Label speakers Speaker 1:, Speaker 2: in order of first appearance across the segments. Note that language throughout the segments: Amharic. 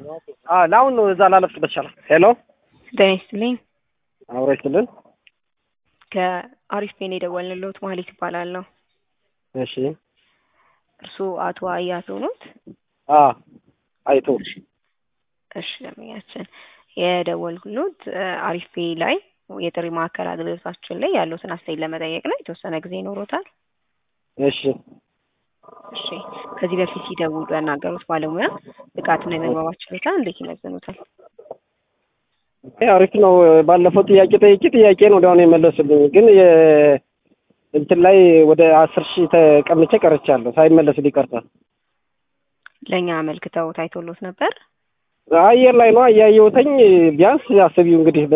Speaker 1: ለአሁን ነው እዛ ላለፍበት ይችላል። ሄሎ
Speaker 2: ደህና
Speaker 1: አውራችልን
Speaker 2: ከአሪፍ ፔን የደወልንልዎት ማለት ይባላለሁ።
Speaker 1: እሺ
Speaker 2: እርስዎ አቶ አያቶ ኖት?
Speaker 1: አይቶ
Speaker 2: እሺ ለምኛችን የደወልኩት አሪፍ ፔ ላይ የጥሪ ማዕከል አገልግሎታችን ላይ ያሉትን አስተያየት ለመጠየቅ ነው። የተወሰነ ጊዜ ይኖሮታል?
Speaker 1: እሺ
Speaker 2: ከዚህ በፊት ሲደውሉ ያናገሩት ባለሙያ ብቃትና የመግባባት ችሎታ እንዴት ይመዝኑታል?
Speaker 1: አሪፍ ነው። ባለፈው ጥያቄ ነው ወዲያውኑ የመለሱልኝ፣ ግን እንትን ላይ ወደ 10,000 ተቀምጬ ቀርቻለሁ። ሳይመለስልኝ ቀርቷል።
Speaker 2: ለኛ አመልክተው ታይቶሎት ነበር?
Speaker 1: አየር ላይ ነው አያየሁትኝ። ቢያንስ አስቢው እንግዲህ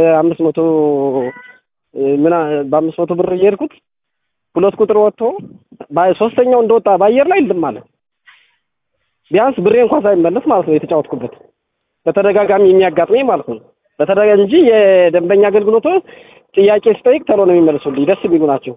Speaker 1: በ500 ብር እየሄድኩት 2 ቁጥር ወጥቶ ሶስተኛው እንደወጣ በአየር ላይ ልም ማለት ቢያንስ ብሬ እንኳን ሳይመለስ ማለት ነው የተጫወትኩበት በተደጋጋሚ የሚያጋጥመኝ ማለት ነው። በተደጋጋሚ እንጂ የደንበኛ አገልግሎቱ ጥያቄ ስጠይቅ ተሎ ነው የሚመልሱልኝ። ደስ የሚሉ ናቸው።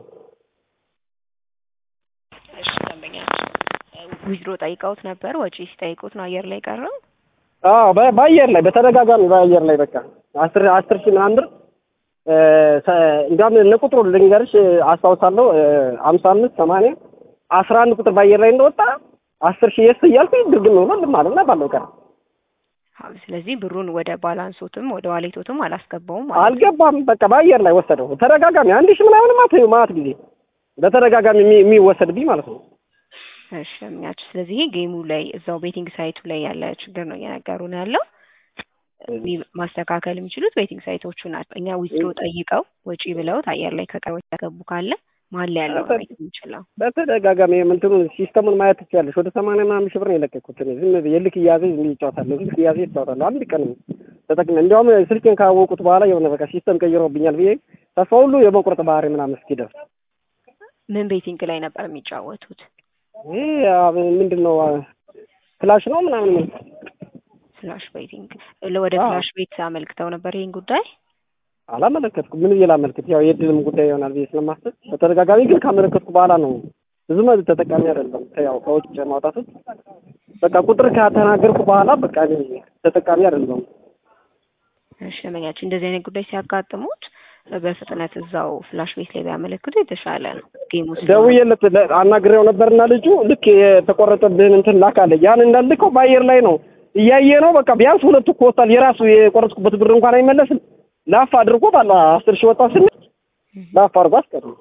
Speaker 2: እሺ ደንበኛ ዊዝድሮ ጠይቀውት ነበር? ወጪ ሲጠይቁት ነው አየር ላይ ቀረው?
Speaker 1: በአየር ላይ በተደጋጋሚ በአየር ላይ በቃ 10,000 ምናምን ብር እንዲያውም ለቁጥሩ ልንገርሽ አስታውሳለሁ 55 80 11 ቁጥር በአየር ላይ እንደወጣ 10,000 የስ እያልኩኝ ድርግም ነው ማለት ነው ባለው ቀር።
Speaker 2: ስለዚህ ብሩን ወደ ባላንሶትም ወደ ዋሌቶትም አላስገባውም ማለት ነው?
Speaker 1: አልገባም። በቃ በአየር ላይ ወሰደው ተደጋጋሚ 1,000 ምናምን ማለት ጊዜ በተደጋጋሚ የሚወሰድብኝ ማለት ነው።
Speaker 2: እሺ ለምኛችሁ። ስለዚህ ጌሙ ላይ እዛው ቤቲንግ ሳይቱ ላይ ያለ ችግር ነው እየነገሩን ያለው። ማስተካከል የሚችሉት ቤቲንግ ሳይቶቹ ናቸው። እኛ ዊዝድሮ ጠይቀው ወጪ ብለውት አየር ላይ ከቀረው ያገቡ ካለ ማን ላይ ያለው ነው የሚችለው?
Speaker 1: በተደጋጋሚ እንትኑን ሲስተሙን ማየት ትችያለሽ። ወደ 80 ምናምን ሺህ ብር ነው የለቀኩት። ዝም ብዬ ልክ እያዘኝ ይጫወታለሁ። ልክ እያዘኝ ይጫወታለሁ። አንድ ቀን ተጠቅሜ እንዲያውም ስልኬን ካወቁት በኋላ የሆነ በቃ ሲስተም ቀይሮብኛል ብዬ ተስፋ ሁሉ የመቁረጥ ባህሪ ምናምን እስኪደርስ።
Speaker 2: ምን ቤቲንግ ላይ ነበር የሚጫወቱት?
Speaker 1: ምንድነው ፍላሽ ነው ምናምን
Speaker 2: ፍላሽ ቤቲንግ። ወደ ፍላሽ ቤት አመልክተው ነበር ይሄን ጉዳይ?
Speaker 1: አላመለከትኩም። ምን ብዬ ላመልክት? ያው የድልም ጉዳይ ይሆናል ብዬ ስለማስብ በተደጋጋሚ ግን ካመለከትኩ በኋላ ነው። ብዙም ተጠቃሚ አይደለም። ያው ከውጭ ማውጣት በቃ ቁጥር ከተናገርኩ በኋላ በቃ ተጠቃሚ አይደለም።
Speaker 2: እሺ ለማንኛውም እንደዚህ አይነት ጉዳይ ሲያጋጥሙት በፍጥነት እዛው ፍላሽ ቤት ላይ ቢያመለክቱ የተሻለ ነው። ጌሙ
Speaker 1: ደውዬለት አናግሬው ነበርና ልጁ ልክ የተቆረጠብህን እንትን ላካለ ያን እንዳልከው በአየር ላይ ነው እያየ ነው። በቃ ቢያንስ 2 እኮ ወጣል። የራሱ የቆረጥኩበት ብር እንኳን አይመለስም። ላፍ አድርጎ ባላ 10,000 ወጣ ስንል ላፍ አድርጎ አስቀረው።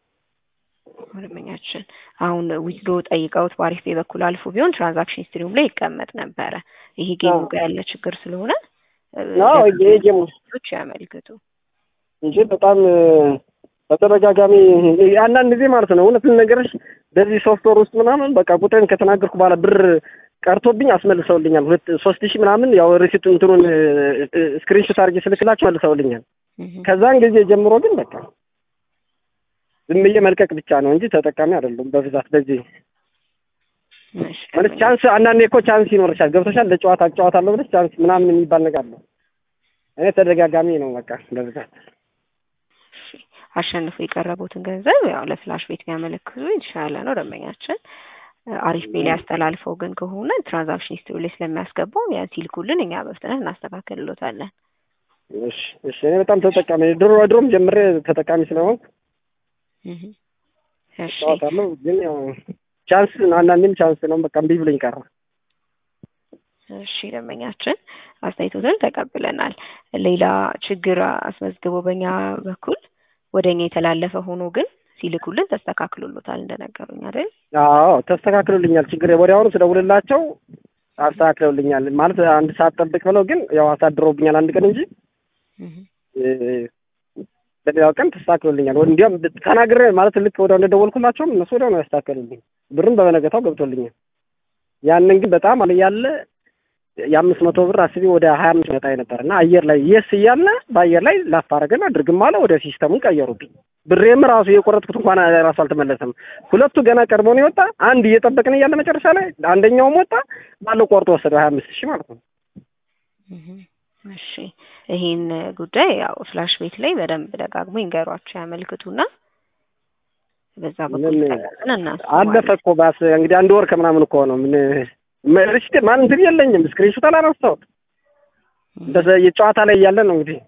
Speaker 2: ወለመኛችን አሁን ዊዝድሮ ጠይቀውት በአሪፍ ፔ በኩል አልፎ ቢሆን ትራንዛክሽን ሂስትሪውም ላይ ይቀመጥ ነበረ። ይሄ ጌሙ ጋር ያለ ችግር ስለሆነ ጌሞች ያመልክቱ
Speaker 1: እንጂ በጣም በተደጋጋሚ አንዳንድ ጊዜ ማለት ነው እውነትን ነገርሽ በዚህ ሶፍትዌር ውስጥ ምናምን በቃ ቁጥርን ከተናገርኩ በኋላ ብር ቀርቶብኝ አስመልሰውልኛል። 3,000 ምናምን ያው ሪሲት እንትኑን ስክሪንሾት አድርጌ ስልክላቸው መልሰውልኛል። ከዛን ጊዜ ጀምሮ ግን በቃ ዝም ብዬ መልቀቅ ብቻ ነው እንጂ ተጠቃሚ አይደለም በብዛት በዚህ ማለት ቻንስ አንዳንዴ እኮ ቻንስ ይኖርሻል። ገብቶሻል? ለጨዋታ አጫዋታለሁ ብለሽ ቻንስ ምናምን የሚባል ነገር አለ። እኔ ተደጋጋሚ ነው በቃ በብዛት
Speaker 2: አሸንፎ የቀረቡትን ገንዘብ ያው ለፍላሽ ቤት ቢያመለክቱ የተሻለ ነው። ደንበኛችን አሪፍ ፔ ላይ አስተላልፈው ግን ከሆነ ትራንዛክሽን ሂስትሪ ላይ ስለሚያስገባው ያን ሲልኩልን እኛ በፍጥነት እናስተካክልሎታለን።
Speaker 1: እሺ እኔ በጣም ተጠቃሚ ድሮም ጀምሬ ተጠቃሚ ስለሆንኩ
Speaker 2: እሺ
Speaker 1: ታውቃለሁ። ግን ያው ቻንስ አንዳንዴም ቻንስ ነው በቃ እምቢ ብለኝ ቀረ።
Speaker 2: እሺ ደንበኛችን አስተያየቶትን ተቀብለናል። ሌላ ችግር አስመዝግቦ በእኛ በኩል ወደኛ የተላለፈ ሆኖ ግን ሲልኩልን ተስተካክሎሎታል እንደነገሩኝ አይደል?
Speaker 1: አዎ ተስተካክሎልኛል። ችግር ወዲያውኑ ስደውልላቸው አስተካክለውልኛል። ማለት 1 ሰዓት ጠብቅ ብለው ግን ያው አሳድሮብኛል አንድ ቀን እንጂ በሌላው ቀን ተስተካክሎልኛል። እንዲያውም ተናግሬ ማለት ልክ ወዲያው እንደደወልኩላቸውም እነሱ ወዲያው ነው ያስተካክሉልኝ። ብሩን በበነገታው ገብቶልኛል። ያንን ግን በጣም አለያለ የ500 ብር አስቢ ወደ 25 መጣ ነበርና አየር ላይ የስ እያለ በአየር ላይ ላፋረገና ድርግም አለ ወደ ሲስተሙን ቀየሩብኝ። ብሬም ራሱ የቆረጥኩት እንኳን ራሱ አልተመለሰም። 2ቱ ገና ቀርቦ ነው የወጣ። አንድ እየጠበቅን እያለ መጨረሻ ላይ አንደኛውም ወጣ ባለው ቆርጦ ወሰደው 25,000 ማለት ነው።
Speaker 2: እሺ ይሄን ጉዳይ ያው ፍላሽ ቤት ላይ በደንብ ደጋግሞ ይንገሯቸው ያመልክቱና በዛ በኩል ተቀበልና
Speaker 1: አለፈ እኮ ባስ እንግዲህ 1 ወር ከምናምን እኮ ነው ምን ሪሲት ማን እንትን የለኝም። ስክሪንሾት አላነሳሁት እንደዛ የጨዋታ ላይ ያለ ነው እንግዲህ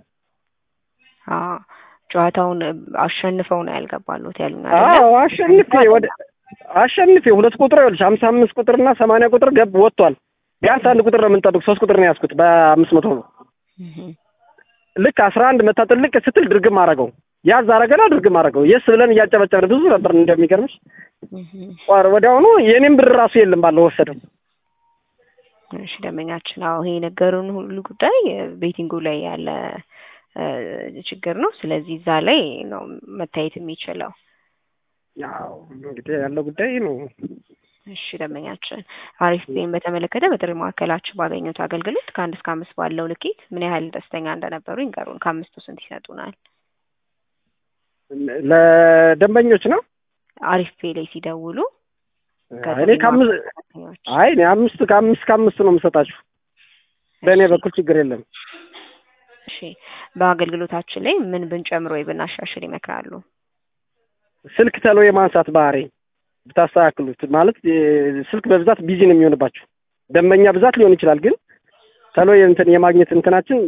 Speaker 2: ጨዋታውን አሸንፈው ነው ያልገባሉት ያሉኝ
Speaker 1: አይደል? አሸንፌ 2 ቁጥር ይኸውልሽ 55 ቁጥርና 80 ቁጥር ወጥቷል። ቢያንስ 1 ቁጥር ነው የምንጠብቅ። 3 ቁጥር ነው ያዝኩት በ500 ነው። ልክ 11 መታጠልቅ ስትል ድርግም አደረገው። ያዝ አደረገና ድርግም አደረገው። የስ ብለን እያጨበጨብን ብዙ ነበር እንደሚገርምሽ። ወዲያውኑ የኔም ብር ራሱ የለም ባለው ወሰደው።
Speaker 2: እሺ ደመኛችን ይሄ ነገሩን ሁሉ ጉዳይ ቤቲንጉ ላይ ያለ ችግር ነው። ስለዚህ እዛ ላይ ነው መታየት የሚችለው።
Speaker 1: ያው እንግዲህ ያለው ጉዳይ ነው።
Speaker 2: እሺ ደመኛችን አሪፍ ፔን በተመለከተ በጥሪ ማዕከላችሁ ባገኙት አገልግሎት ከ1 እስከ 5 ባለው ልኬት ምን ያህል ደስተኛ እንደነበሩ ይንገሩን። ከ5ቱ ስንት ይሰጡናል?
Speaker 1: ለደንበኞች ነው
Speaker 2: አሪፍ ፔ ላይ ሲደውሉ
Speaker 1: እኔ ከ5 ነው የምሰጣችሁ። በእኔ በኩል ችግር የለም።
Speaker 2: እሺ በአገልግሎታችን ላይ ምን ብንጨምር ወይ ብናሻሽል ይመክራሉ?
Speaker 1: ስልክ ተሎ የማንሳት ባህሪ ብታስተካክሉት። ማለት ስልክ በብዛት ቢዚ ነው የሚሆንባችሁ። ደንበኛ ብዛት ሊሆን ይችላል፣ ግን ተሎ የማግኘት እንትናችን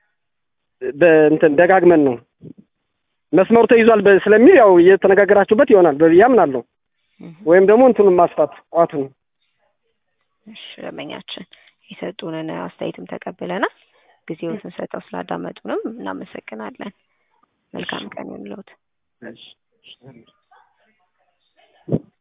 Speaker 1: ደጋግመን ነው መስመሩ ተይዟል ስለሚል ያው እየተነጋገራችሁበት ይሆናል በብዬ አምናለሁ። ወይም ደግሞ እንትኑን ማስፋት ቋቱን።
Speaker 2: እሺ ደንበኛችን የሰጡንን አስተያየትም ተቀብለናል። ጊዜዎትን ሰጥተው ስላዳመጡንም እናመሰግናለን። መልካም ቀን ይሁንልዎት።
Speaker 1: እሺ